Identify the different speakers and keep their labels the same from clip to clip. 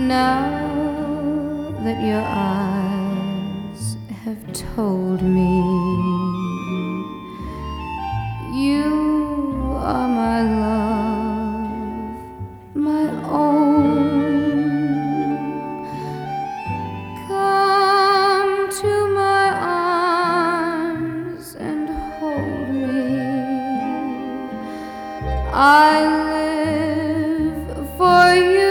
Speaker 1: Now that your eyes have told me you are my love, my own, come to my arms and hold me. I live for you.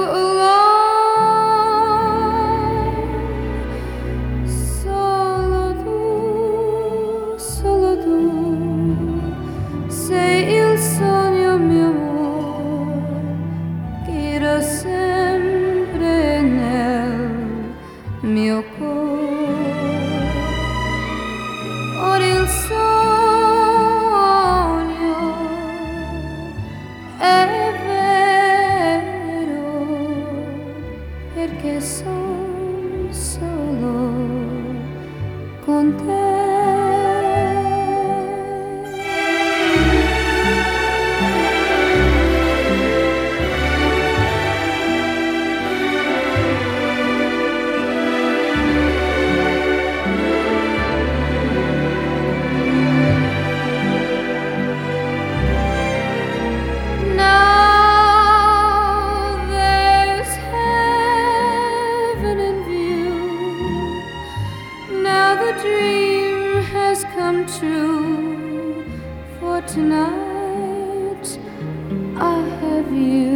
Speaker 1: Se il sogno mio amor gira sempre nel mio cuore. Ora il sogno è vero perché sono solo con te. The dream has come true, for tonight I have you.